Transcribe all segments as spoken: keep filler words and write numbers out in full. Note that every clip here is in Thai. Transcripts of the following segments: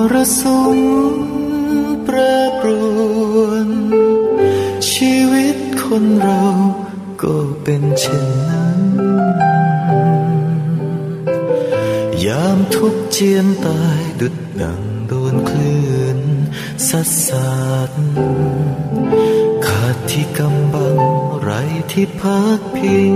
รสุมแปรปรวนชีวิตคนเราก็เป็นเช่นนั้นยามทุกข์เจียนตายดุจดังโดนคลื่นซัดสาดขาดที่กำบังไร้ที่พักพิง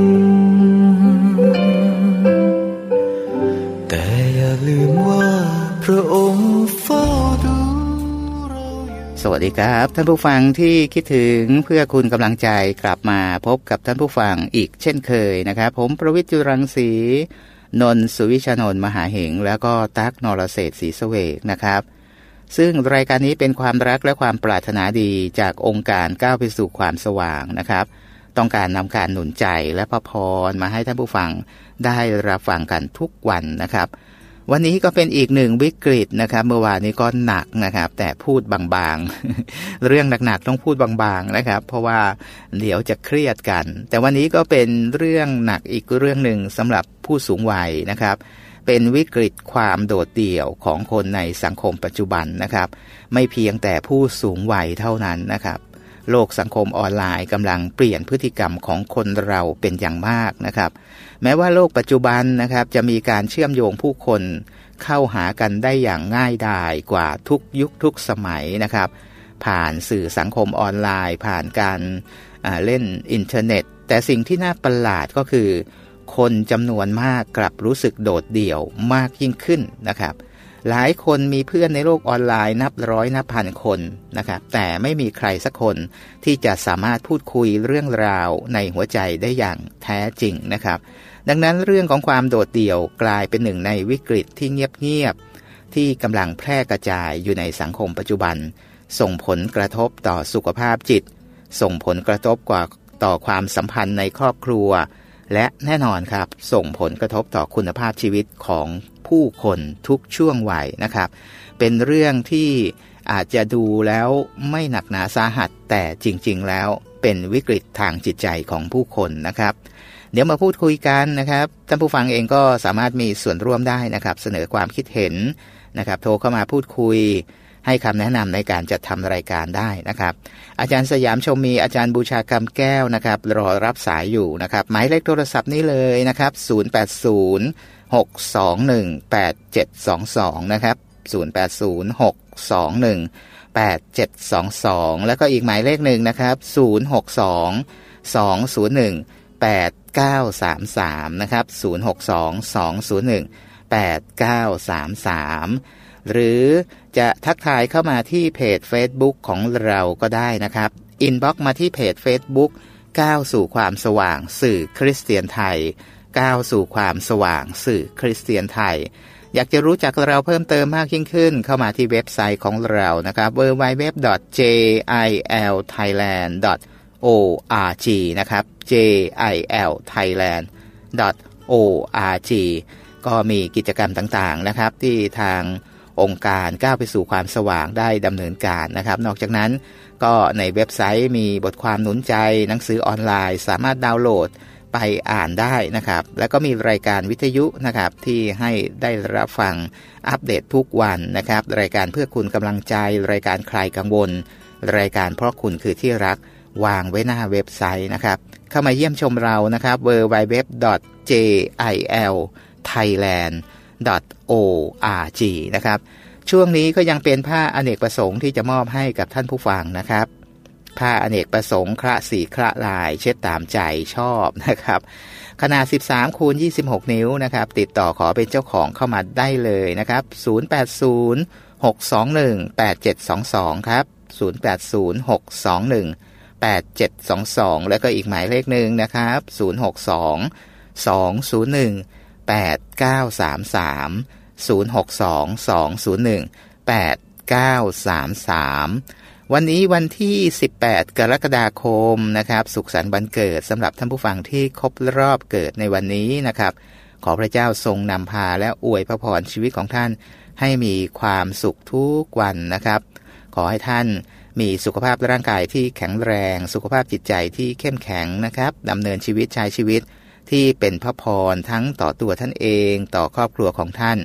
แต่อย่าลืมว่าพระองค์เฝ้าดูเราสวัสดีครับท่านผู้ฟังที่คิดถึงเพื่อคุณกำลังใจกลับมาพบกับท่านผู้ฟังอีกเช่นเคยนะครับผมประวิตร จุรังสีนนท์สุวิชานนท์มหาเหงแล้วก็ตั๊กนรเศรษฐ์ศรีเสวกนะครับซึ่งรายการนี้เป็นความรักและความปรารถนาดีจากองค์การก้าวไปสู่ความสว่างนะครับต้องการนำการหนุนใจและพระพรมาให้ท่านผู้ฟังได้รับฟังกันทุกวันนะครับวันนี้ก็เป็นอีกหนึ่งวิกฤตนะครับเมื่อวานนี้ก็หนักนะครับแต่พูดบางๆ เรื่องหนักๆต้องพูดบางๆนะครับเพราะว่าเดี๋ยวจะเครียดกันแต่วันนี้ก็เป็นเรื่องหนักอีกเรื่องหนึ่งสำหรับผู้สูงวัยนะครับเป็นวิกฤตความโดดเดี่ยวของคนในสังคมปัจจุบันนะครับไม่เพียงแต่ผู้สูงวัยเท่านั้นนะครับโลกสังคมออนไลน์กำลังเปลี่ยนพฤติกรรมของคนเราเป็นอย่างมากนะครับแม้ว่าโลกปัจจุบันนะครับจะมีการเชื่อมโยงผู้คนเข้าหากันได้อย่างง่ายดายกว่าทุกยุคทุกสมัยนะครับผ่านสื่อสังคมออนไลน์ผ่านการเล่นอินเทอร์เน็ตแต่สิ่งที่น่าประหลาดก็คือคนจำนวนมากกลับรู้สึกโดดเดี่ยวมากยิ่งขึ้นนะครับหลายคนมีเพื่อนในโลกออนไลน์นับร้อยนับพันคนนะครับแต่ไม่มีใครสักคนที่จะสามารถพูดคุยเรื่องราวในหัวใจได้อย่างแท้จริงนะครับดังนั้นเรื่องของความโดดเดี่ยวกลายเป็นหนึ่งในวิกฤตที่เงียบๆที่กำลังแพร่กระจายอยู่ในสังคมปัจจุบันส่งผลกระทบต่อสุขภาพจิตส่งผลกระทบกว่าต่อความสัมพันธ์ในครอบครัวและแน่นอนครับส่งผลกระทบต่อคุณภาพชีวิตของผู้คนทุกช่วงวัยนะครับเป็นเรื่องที่อาจจะดูแล้วไม่หนักหนาสาหัสแต่จริงๆแล้วเป็นวิกฤตทางจิตใจของผู้คนนะครับเดี๋ยวมาพูดคุยกันนะครับท่านผู้ฟังเองก็สามารถมีส่วนร่วมได้นะครับเสนอความคิดเห็นนะครับโทรเข้ามาพูดคุยให้คำแนะนำในการจัดทำรายการได้นะครับอาจารย์สยามชมมีอาจารย์บูชาคำแก้วนะครับรอรับสายอยู่นะครับหมายเลขโทรศัพท์นี้เลยนะครับศูนย์ แปด ศูนย์ หก สอง หนึ่ง แปด เจ็ด สอง สองนะครับศูนย์ แปด ศูนย์ หก สอง หนึ่ง แปด เจ็ด สอง สองแล้วก็อีกหมายเลขหนึ่งนะครับศูนย์ หก สอง สอง ศูนย์ หนึ่ง แปด เก้า สาม สามนะครับศูนย์ หก สอง สอง ศูนย์ หนึ่ง แปด เก้า สาม สามหรือจะทักทายเข้ามาที่เพจ Facebook ของเราก็ได้นะครับอินบ็อกซ์มาที่เพจ Facebook ก้าวสู่ความสว่างสื่อคริสเตียนไทยก้าวสู่ความสว่างสื่อคริสเตียนไทยอยากจะรู้จักเราเพิ่มเติมมากยิ่งขึ้นเข้ามาที่เว็บไซต์ของเรานะครับ ดับเบิลยู ดับเบิลยู ดับเบิลยู ดอท เจ ไอ แอล ไทยแลนด์ ดอท โอ อาร์ จี นะครับ เจ ไอ แอล ไทยแลนด์ ดอท โอ อาร์ จี ก็มีกิจกรรมต่างๆนะครับที่ทางองค์การก้าวไปสู่ความสว่างได้ดำเนินการนะครับนอกจากนั้นก็ในเว็บไซต์มีบทความหนุนใจหนังสือออนไลน์สามารถดาวน์โหลดไปอ่านได้นะครับแล้วก็มีรายการวิทยุนะครับที่ให้ได้รับฟังอัปเดตทุกวันนะครับรายการเพื่อคุณกำลังใจรายการคลายกังวลรายการเพราะคุณคือที่รักวางไว้หน้าเว็บไซต์นะครับเข้ามาเยี่ยมชมเรานะครับ ดับเบิลยู ดับเบิลยู ดับเบิลยู ดอท เจ ไอ แอล ไทยแลนด์ ดอท โอ อาร์ จี นะครับช่วงนี้ก็ยังเป็นผ้าอเนกประสงค์ที่จะมอบให้กับท่านผู้ฟังนะครับผ้าอเนกประสงค์คละสีคละลายเช็ดตามใจชอบนะครับขนาดสิบสามคูณยี่สิบหกนิ้วนะครับติดต่อขอเป็นเจ้าของเข้ามาได้เลยนะครับศูนย์ แปด ศูนย์ หก สอง หนึ่ง แปด เจ็ด สอง สองครับศูนย์ แปด ศูนย์ หก สอง หนึ่ง แปด เจ็ด สอง สองแล้วก็อีกหมายเลขนึงนะครับศูนย์ หก สอง สอง ศูนย์ หนึ่ง แปด เก้า สาม สามศูนย์ หก สอง สอง ศูนย์ หนึ่ง แปด เก้า สาม สามวันนี้วันที่สิบแปดกรกฎาคมนะครับสุขสันต์วันเกิดสำหรับท่านผู้ฟังที่ครบรอบเกิดในวันนี้นะครับขอพระเจ้าทรงนำพาและอวยพระพรชีวิตของท่านให้มีความสุขทุกวันนะครับขอให้ท่านมีสุขภาพร่างกายที่แข็งแรงสุขภาพจิตใจที่เข้มแข็งนะครับดำเนินชีวิตใช้ชีวิตที่เป็นพระพรทั้งต่อตัวท่านเองต่อครอบครัวของท่าน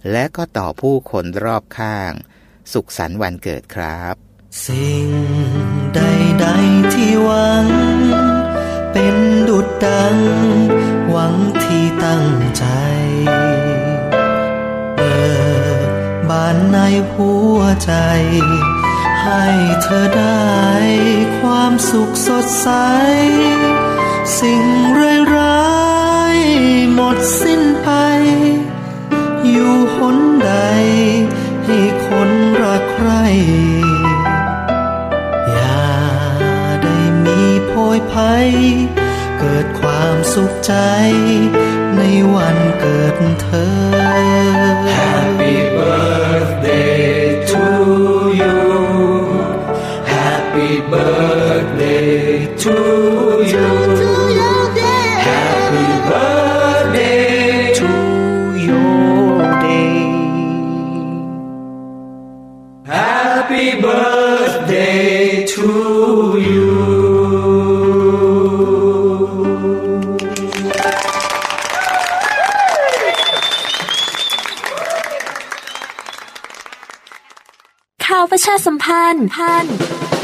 และก็ต่อผู้คนรอบข้างสุขสันต์วันเกิดครับสิ่งใดๆที่หวังเป็นดุจดังหวังที่ตั้งใจเปิดบานในหัวใจให้เธอได้ความสุขสดใสสิ่งร้ายๆหมดสิ้นไปอยู่หนใดให้คนรักใครอย่าได้มีโพยภัยเกิดความสุขใจในวันเกิดเธอ Happy birthday to you Happy birthday to you Happy birthday to your day Happy birthday to you ข่าวประชาสัมพันธ์พัน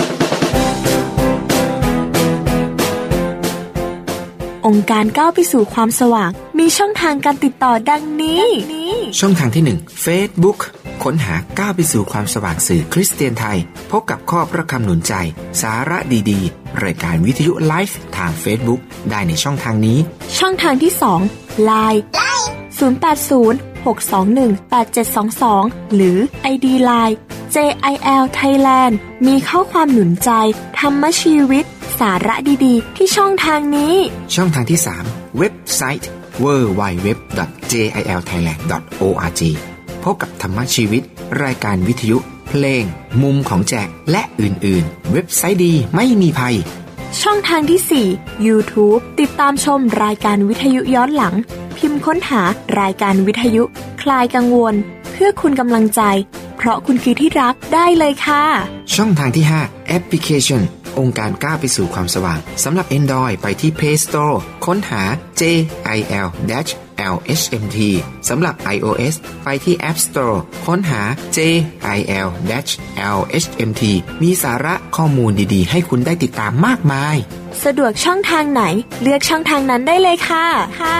องค์การก้าวไปสู่ความสว่างมีช่องทางการติดต่อดังนี้ช่องทางที่หนึ่ง Facebook ค้นหาก้าวไปสู่ความสว่างสื่อคริสเตียนไทยพบกับข้อพระคำหนุนใจสาระดีๆรายการวิทยุไลฟ์ทาง Facebook ได้ในช่องทางนี้ช่องทางที่สอง ไลน์ ศูนย์ แปด ศูนย์ หก สอง หนึ่ง แปด เจ็ด สอง สอง หรือ ไอ ดี ไลน์ เจ ไอ แอล Thailand มีข้อความหนุนใจธรรมชีวิตสาระดีๆที่ช่องทางนี้ช่องทางที่สามเว็บไซต์ ดับเบิลยู ดับเบิลยู ดับเบิลยู ดอท เจ ไอ แอล ไทยแลนด์ ดอท โอ อาร์ จี พบกับธรรมชีวิตรายการวิทยุเพลงมุมของแจกและอื่นๆเว็บไซต์ดีไม่มีภัยช่องทางที่สี่ YouTube ติดตามชมรายการวิทยุย้อนหลังพิมพ์ค้นหารายการวิทยุคลายกังวลเพื่อคุณกำลังใจเพราะคุณคือที่รักได้เลยค่ะช่องทางที่ห้าแอปพลิเคชันองค์การก้าวไปสู่ความสว่างสำหรับ Android ไปที่ Play Store ค้นหา เจ ไอ แอล แอล เอช เอ็ม ที สำหรับ iOS ไปที่ App Store ค้นหา เจ ไอ แอล แอล เอช เอ็ม ที มีสาระข้อมูลดีๆให้คุณได้ติดตามมากมายสะดวกช่องทางไหนเลือกช่องทางนั้นได้เลยค่ะค่ะ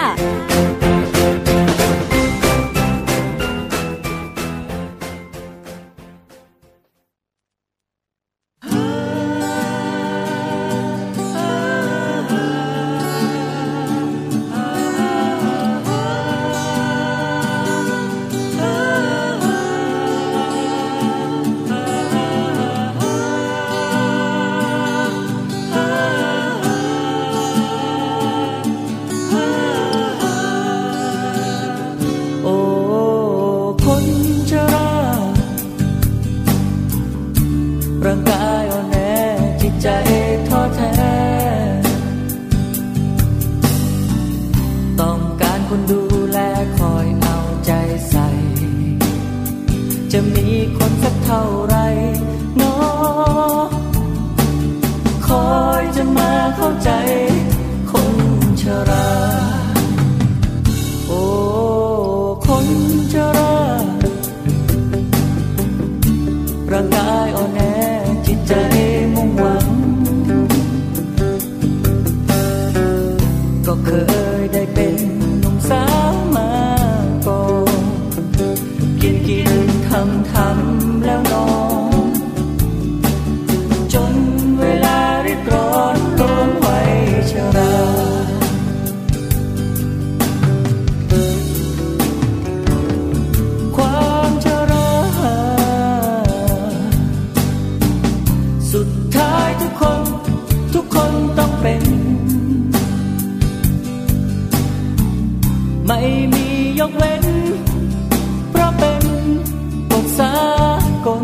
ไม่มียกเว้นเพราะเป็นกฎสากล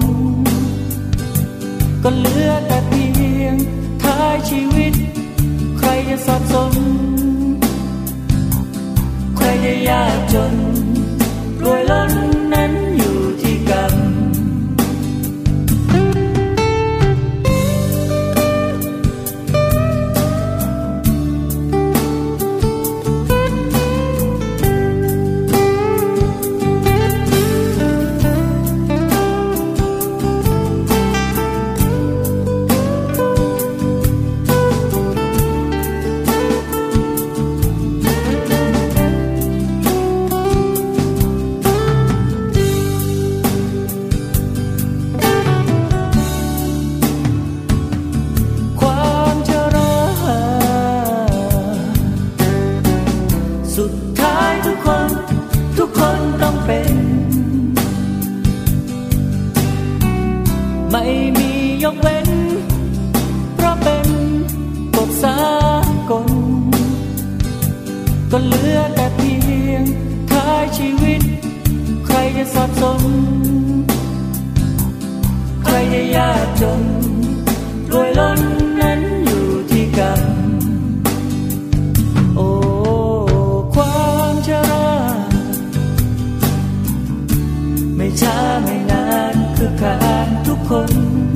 ก็เหลือแต่เพียงท้ายชีวิตใครจะสับสนใครจะยากจนรวยล้นนั้นอยู่ที่กรรมไม่มียกเว้นเพราะเป็นกฎสากลก็เหลือแต่เพียงท้ายชีวิตใครจะสับสนใครจะยากจนรวยล้นนั้นอยู่ที่กรรมโอ้ความชราไม่ช้าไม่นานคือการทุกคน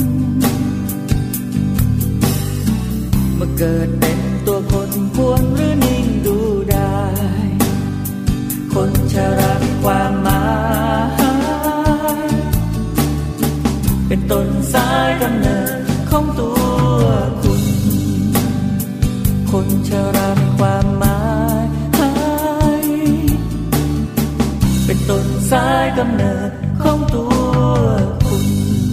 เมื่อเกิดเป็นตัวคนควรหรือนิ่งดูได้คนชรามีความหมายเป็นต้นสายกำเนิดของตัวคุณคนชรามีความหมายเป็นต้นสายกำเนิดของตัวคุณ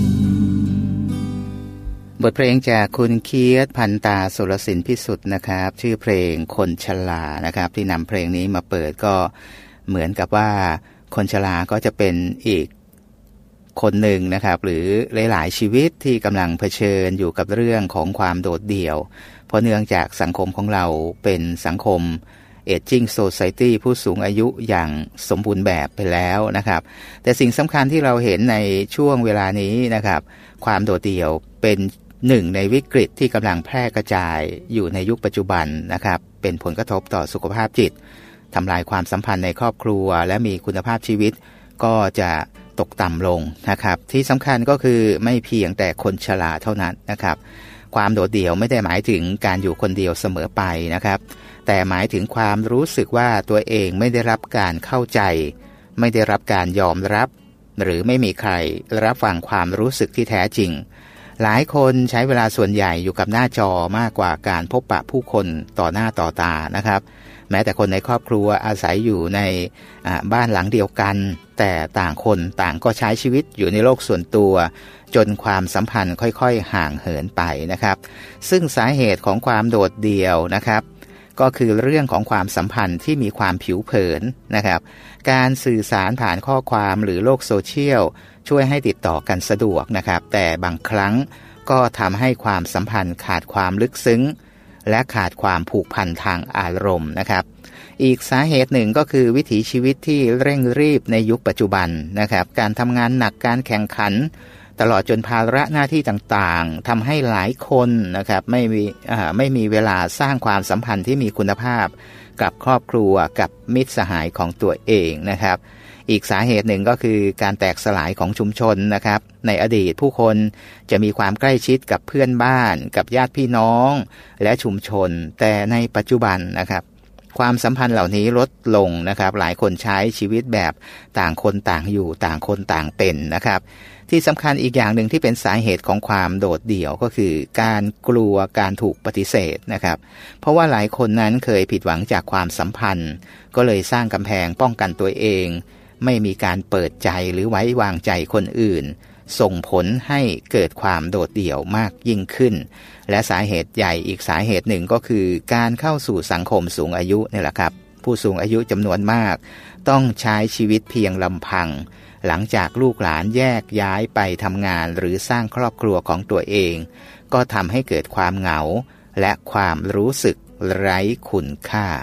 บทเพลงจากคุณเคียรติพันตาสุรศิลป์พิสุทธิ์นะครับชื่อเพลงคนชรานะครับที่นำเพลงนี้มาเปิดก็เหมือนกับว่าคนชราก็จะเป็นอีกคนหนึ่งนะครับหรือหลายๆชีวิตที่กำลังเผชิญอยู่กับเรื่องของความโดดเดี่ยวเพราะเนื่องจากสังคมของเราเป็นสังคม Aging Society ผู้สูงอายุอย่างสมบูรณ์แบบไปแล้วนะครับแต่สิ่งสำคัญที่เราเห็นในช่วงเวลานี้นะครับความโดดเดี่ยวเป็นหนึ่งในวิกฤตที่กำลังแพร่กระจายอยู่ในยุคปัจจุบันนะครับเป็นผลกระทบต่อสุขภาพจิตทำลายความสัมพันธ์ในครอบครัวและมีคุณภาพชีวิตก็จะตกต่ำลงนะครับที่สำคัญก็คือไม่เพียงแต่คนชราเท่านั้นนะครับความโดดเดี่ยวไม่ได้หมายถึงการอยู่คนเดียวเสมอไปนะครับแต่หมายถึงความรู้สึกว่าตัวเองไม่ได้รับการเข้าใจไม่ได้รับการยอมรับหรือไม่มีใครรับฟังความรู้สึกที่แท้จริงหลายคนใช้เวลาส่วนใหญ่อยู่กับหน้าจอมากกว่าการพบปะผู้คนต่อหน้าต่อตานะครับแม้แต่คนในครอบครัวอาศัยอยู่ในบ้านหลังเดียวกันแต่ต่างคนต่างก็ใช้ชีวิตอยู่ในโลกส่วนตัวจนความสัมพันธ์ค่อยๆห่างเหินไปนะครับซึ่งสาเหตุของความโดดเดี่ยวนะครับก็คือเรื่องของความสัมพันธ์ที่มีความผิวเผินนะครับการสื่อสารผ่านข้อความหรือโลกโซเชียลช่วยให้ติดต่อกันสะดวกนะครับแต่บางครั้งก็ทำให้ความสัมพันธ์ขาดความลึกซึ้งและขาดความผูกพันทางอารมณ์นะครับอีกสาเหตุหนึ่งก็คือวิถีชีวิตที่เร่งรีบในยุคปัจจุบันนะครับการทำงานหนักการแข่งขันตลอดจนภาระหน้าที่ต่างๆทำให้หลายคนนะครับไม่มีไม่มีเวลาสร้างความสัมพันธ์ที่มีคุณภาพกับครอบครัวกับมิตรสหายของตัวเองนะครับอีกสาเหตุหนึ่งก็คือการแตกสลายของชุมชนนะครับในอดีตผู้คนจะมีความใกล้ชิดกับเพื่อนบ้านกับญาติพี่น้องและชุมชนแต่ในปัจจุบันนะครับความสัมพันธ์เหล่านี้ลดลงนะครับหลายคนใช้ชีวิตแบบต่างคนต่างอยู่ต่างคนต่างเป็นนะครับที่สำคัญอีกอย่างหนึ่งที่เป็นสาเหตุของความโดดเดี่ยวก็คือการกลัวการถูกปฏิเสธนะครับเพราะว่าหลายคนนั้นเคยผิดหวังจากความสัมพันธ์ก็เลยสร้างกำแพงป้องกันตัวเองไม่มีการเปิดใจหรือไว้วางใจคนอื่นส่งผลให้เกิดความโดดเดี่ยวมากยิ่งขึ้นและสาเหตุใหญ่อีกสาเหตุหนึ่งก็คือการเข้าสู่สังคมสูงอายุนี่แหละครับผู้สูงอายุจำนวนมากต้องใช้ชีวิตเพียงลำพังหลังจากลูกหลานแยกย้ายไปทำงานหรือสร้างครอบครัวของตัวเองก็ทำให้เกิดความเหงาและความรู้สึกไร้คุณค่า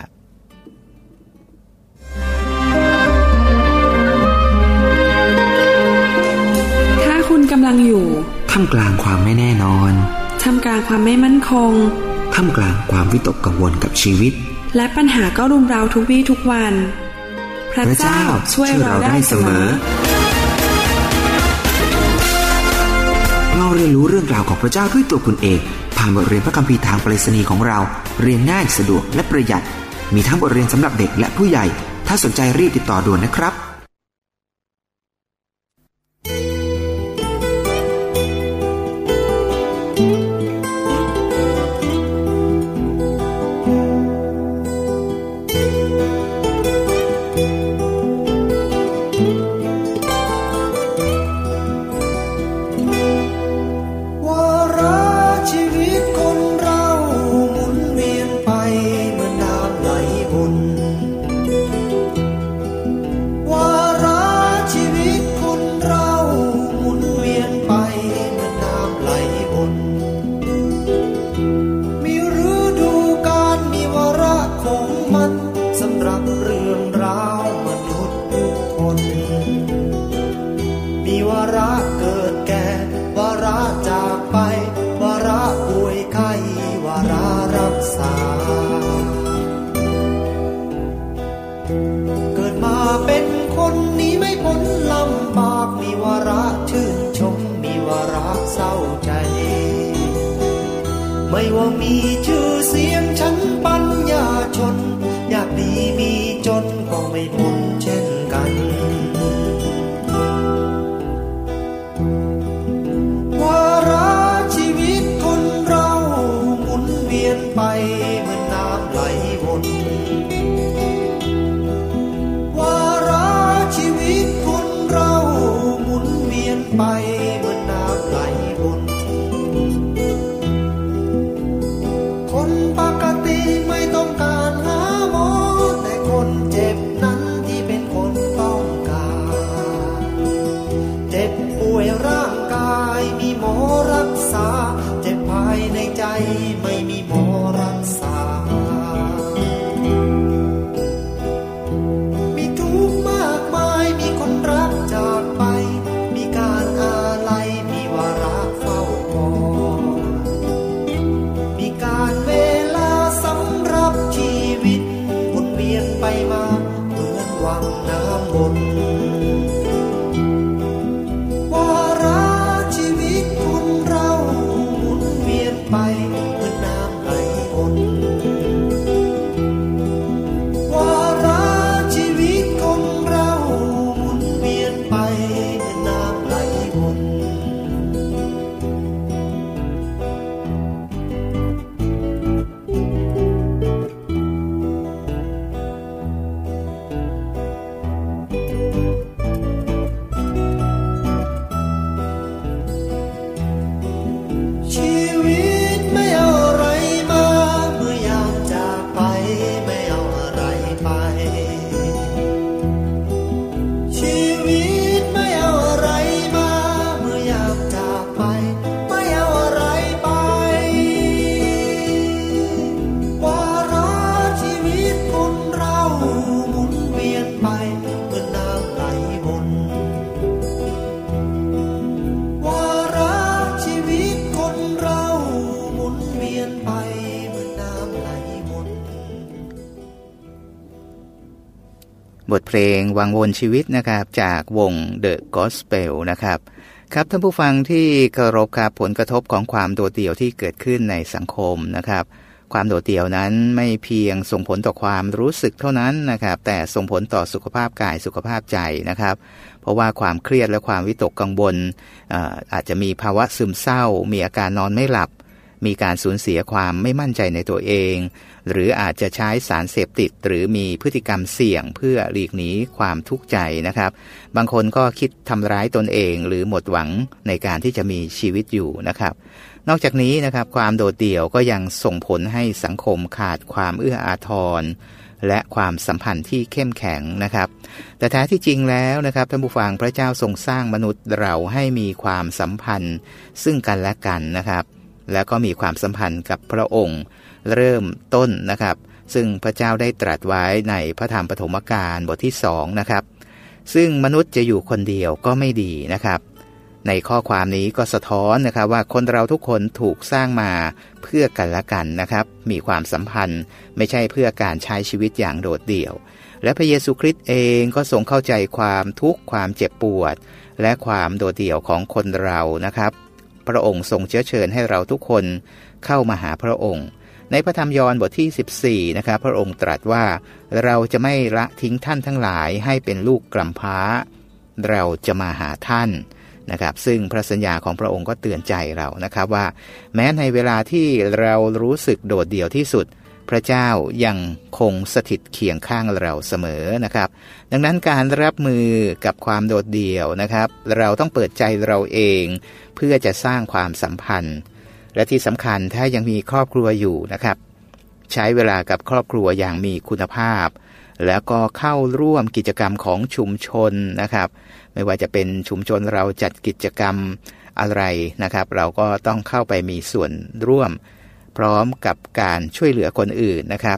คุณกำลังอยู่ท่ามกลางความไม่แน่นอนท่ามกลางความไม่มั่นคงท่ามกลางความวิตกกังวลกับชีวิตและปัญหาก็รุมเร้าทุกวี่ทุกวันพระเจ้าช่วยเราได้เสมอเราเรียนรู้เรื่องราวของพระเจ้าด้วยตัวคุณเองผ่านบทเรียนพระคัมภีร์ทางไปรษณีย์ของเราเรียนง่ายสะดวกและประหยัดมีทั้งบทเรียนสำหรับเด็กและผู้ใหญ่ถ้าสนใจรีบติดต่อด่วนนะครับวาไปวาระป่วยไข้วาระรักษาเกิดมาเป็นคนนี้ไม่พ้นลำบากมีวาระชื่นชมมีวาระเศร้าใจไม่ว่ามีชื่อเสียงชั้นปัญญาชนอยากดีมีจนก็ไม่พ้นเช่นกันวาระชีวิตคนเราหมุนเวียนไปเหมือนน้ำไหลวนวาระชีวิตคนเราหมุนเวียนไปเหมือนน้ำไหลวนคนปกติไม่ต้องการหาหมอแต่คนเจ็บนั้นที่เป็นคนต้องการเจ็บป่วยร่างกายมีหมอรักษาเจ็บภายในใจไม่มีหมอรักษามีทุกข์มากมายมีคนรักจากไปมีการอาลัยมีวาระเฝ้าคอยมีการเวลาสำหรับชีวิตหมุนเวียนไปมาเหมือนวังน้ำวนวาระชีวิตคนเราหมุนเวียนไปเหมือนน้ำไหลวนวาระชีวิตคนเราหมุนเวียนไปเหมือนน้ำไหลวนชีวิตไม่เอาอะไรมาเมื่อยามจากไปไม่เอาอะไรไปชีวิตไม่เอาอะไรมาเมื่อยามจากไปไม่เอาอะไรไปวาระชีวิตคนเราหมุนเวียนไปเหมือนน้ำไหลวนวาระชีวิตคนเราหมุนเวียนไปเหมือนน้ำไหลวนบทเพลงวังวนชีวิตนะครับจากวง The Gospel นะครับครับท่านผู้ฟังที่เคารพครับผลกระทบของความโดดเดี่ยวที่เกิดขึ้นในสังคมนะครับความโดดเดี่ยวนั้นไม่เพียงส่งผลต่อความรู้สึกเท่านั้นนะครับแต่ส่งผลต่อสุขภาพกายสุขภาพใจนะครับเพราะว่าความเครียดและความวิตกกังวล อ่า อาจจะมีภาวะซึมเศร้ามีอาการนอนไม่หลับมีการสูญเสียความไม่มั่นใจในตัวเองหรืออาจจะใช้สารเสพติดหรือมีพฤติกรรมเสี่ยงเพื่อหลีกหนีความทุกข์ใจนะครับบางคนก็คิดทำร้ายตนเองหรือหมดหวังในการที่จะมีชีวิตอยู่นะครับนอกจากนี้นะครับความโดดเดี่ยวก็ยังส่งผลให้สังคมขาดความเอื้ออาทรและความสัมพันธ์ที่เข้มแข็งนะครับแต่แท้ที่จริงแล้วนะครับท่านผู้ฟังพระเจ้าทรงสร้างมนุษย์เราให้มีความสัมพันธ์ซึ่งกันและกันนะครับแล้วก็มีความสัมพันธ์กับพระองค์เริ่มต้นนะครับซึ่งพระเจ้าได้ตรัสไว้ในพระธรรมปฐมกาลบทที่สองนะครับซึ่งมนุษย์จะอยู่คนเดียวก็ไม่ดีนะครับในข้อความนี้ก็สะท้อนนะครับว่าคนเราทุกคนถูกสร้างมาเพื่อกันและกันนะครับมีความสัมพันธ์ไม่ใช่เพื่อการใช้ชีวิตอย่างโดดเดี่ยวและพระเยซูคริสต์เองก็ทรงเข้าใจความทุกข์ความเจ็บปวดและความโดดเดี่ยวของคนเรานะครับพระองค์ทรงเชื้อเชิญให้เราทุกคนเข้ามาหาพระองค์ในพระธรรมยอห์นบทที่สิบสี่นะครับพระองค์ตรัสว่าเราจะไม่ละทิ้งท่านทั้งหลายให้เป็นลูกกำพร้าเราจะมาหาท่านนะครับซึ่งพระสัญญาของพระองค์ก็เตือนใจเรานะครับว่าแม้ในเวลาที่เรารู้สึกโดดเดี่ยวที่สุดพระเจ้ายังคงสถิตเคียงข้างเราเสมอนะครับดังนั้นการรับมือกับความโดดเดี่ยวนะครับเราต้องเปิดใจเราเองเพื่อจะสร้างความสัมพันธ์และที่สำคัญถ้ายังมีครอบครัวอยู่นะครับใช้เวลากับครอบครัวอย่างมีคุณภาพแล้วก็เข้าร่วมกิจกรรมของชุมชนนะครับไม่ว่าจะเป็นชุมชนเราจัดกิจกรรมอะไรนะครับเราก็ต้องเข้าไปมีส่วนร่วมพร้อมกับการช่วยเหลือคนอื่นนะครับ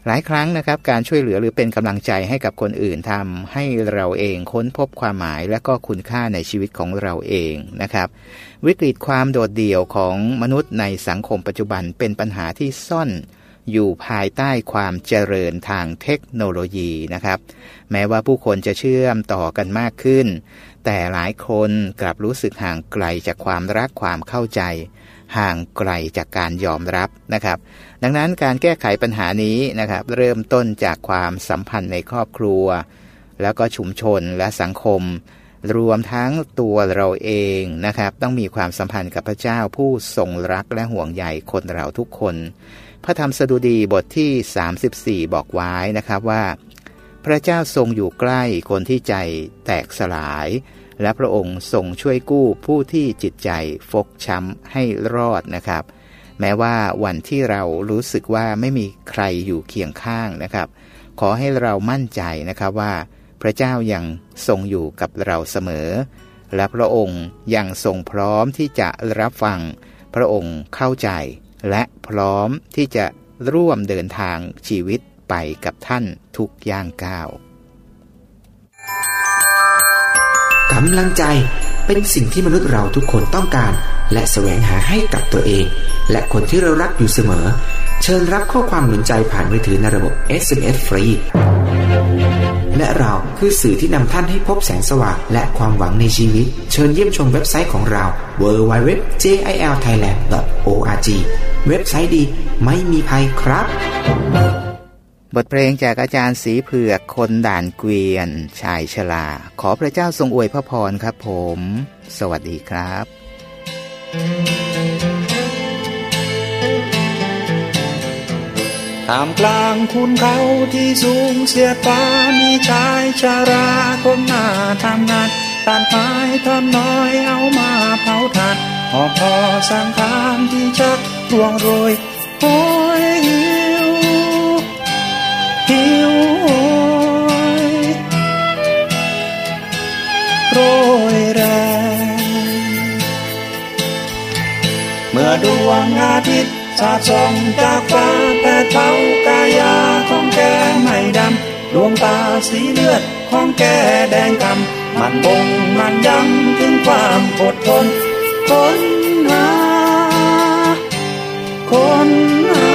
หลายครั้งนะครับการช่วยเหลือหรือเป็นกำลังใจให้กับคนอื่นทำให้เราเองค้นพบความหมายและก็คุณค่าในชีวิตของเราเองนะครับวิกฤตความโดดเดี่ยวของมนุษย์ในสังคมปัจจุบันเป็นปัญหาที่ซ่อนอยู่ภายใต้ความเจริญทางเทคโนโลยีนะครับแม้ว่าผู้คนจะเชื่อมต่อกันมากขึ้นแต่หลายคนกลับรู้สึกห่างไกลจากความรักความเข้าใจห่างไกลจากการยอมรับนะครับดังนั้นการแก้ไขปัญหานี้นะครับเริ่มต้นจากความสัมพันธ์ในครอบครัวแล้วก็ชุมชนและสังคมรวมทั้งตัวเราเองนะครับต้องมีความสัมพันธ์กับพระเจ้าผู้ทรงรักและห่วงใยคนเราทุกคนพระธรรมสดุดีบทที่สามสิบสี่บอกไว้นะครับว่าพระเจ้าทรงอยู่ใกล้คนที่ใจแตกสลายและพระองค์ทรงช่วยกู้ผู้ที่จิตใจฟกช้ำให้รอดนะครับแม้ว่าวันที่เรารู้สึกว่าไม่มีใครอยู่เคียงข้างนะครับขอให้เรามั่นใจนะครับว่าพระเจ้ายังทรงอยู่กับเราเสมอและพระองค์ยังทรงพร้อมที่จะรับฟังพระองค์เข้าใจและพร้อมที่จะร่วมเดินทางชีวิตไปกับท่านทุกย่างก้าวกำลังใจเป็นสิ่งที่มนุษย์เราทุกคนต้องการและแสวงหาให้กับตัวเองและคนที่เรารักอยู่เสมอเชิญรับข้อความหนุนใจผ่านมือถือในระบบ เอส เอ็ม เอส ฟรีและเราคือสื่อที่นำท่านให้พบแสงสว่างและความหวังในชีวิตเชิญเยี่ยมชมเว็บไซต์ของเรา ดับเบิลยู ดับเบิลยู ดับเบิลยู ดอท เจ ไอ แอล ไทยแลนด์ ดอท โอ อาร์ จี เว็บไซต์ดีไม่มีภัยครับบทเพลงจากอาจารย์ศรีเผือกคนด่านเกวียนชายชราขอพระเจ้าทรงอวยพระพรครับผมสวัสดีครับท่ามกลางคุณเขาที่สูงเสียดฟ้ามีชายชราก้มหน้าทำงานตัดไม้ท่อนน้อยเอามาเผาถ่านหอบพอสังขารที่ชักร่วงโรยโอ้ยหิวโรยแรงเมื่อดวงอาทิตย์สาดส่องจากฟ้าแผดเผากายาของแกไม่ดำดวงตาสีเลือดของแกแดงกำมันบ่งมันย้ำถึงความอดทนคนหาคนหา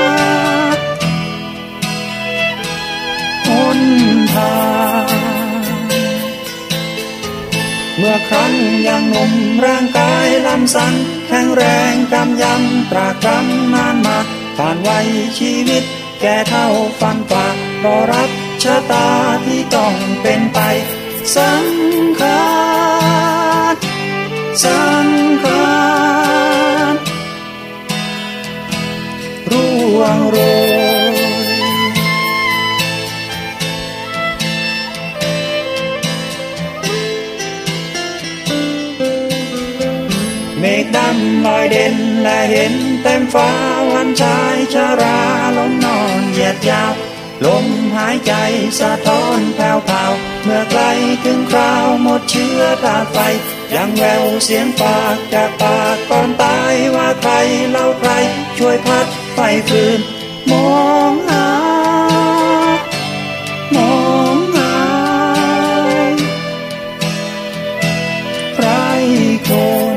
คนทางเมื่อครั้งยังหนุ่มร่างกายลำสันแข็งแรงกำยำตรากตรำนานมาผ่านวัยชีวิตแก่เท่าฟันฝ่ารอรับชะตาที่ต้องเป็นไปสังขารสังขารร่วงโรยเมฆดำลอยเด่นและเห็นเต็มฟ้าวันชายชราล้มนอนเหยียดยาวลมหายใจสะท้อนแผ่วๆเมื่อใกล้ถึงคราวหมดเชื้อธาตุไฟยังแววเสียงปากจากปากก่อนตายว่าใครเล่าใครช่วยพัดไฟฟืนมองหามองหาใครคน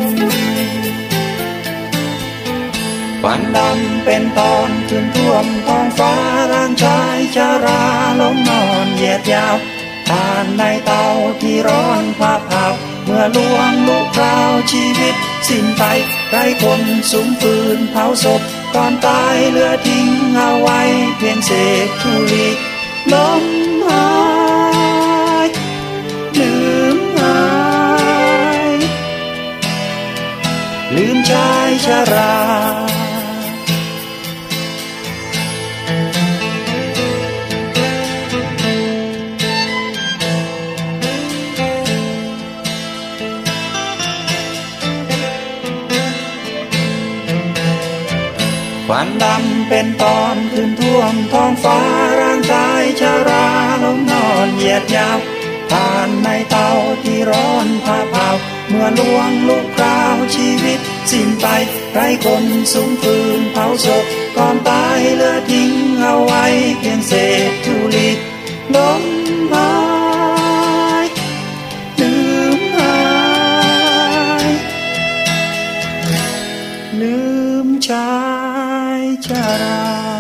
ควันดำเป็นตอนขึ้นท่วมท้องฟ้าร่างชายชราล้มนอนเหยียดยาวทานในเตาที่ร้อนผาเผาเมื่อลวงลุกคราวชีวิตสิ้นไปไร้คนสุมฟืนเผาศพก่อนตายเหลือทิ้งเอาไว้เพียงเศษธุลีลมหายลืมหายลืมชายชราควันดำเป็นตอนขึ้นท่วมท้องฟ้าร่างกายชราล้มนอนเหยียดยาวผ่านในเตาที่ร้อนผาเผาเมื่อลวงลุกคราวชีวิตสิ้นไปไร้คนสุมฟืนเผาศพก่อนตายเหลือทิ้งเอาไว้เพียงเศษธุลีล้มหายลืมหายลืมชายชรา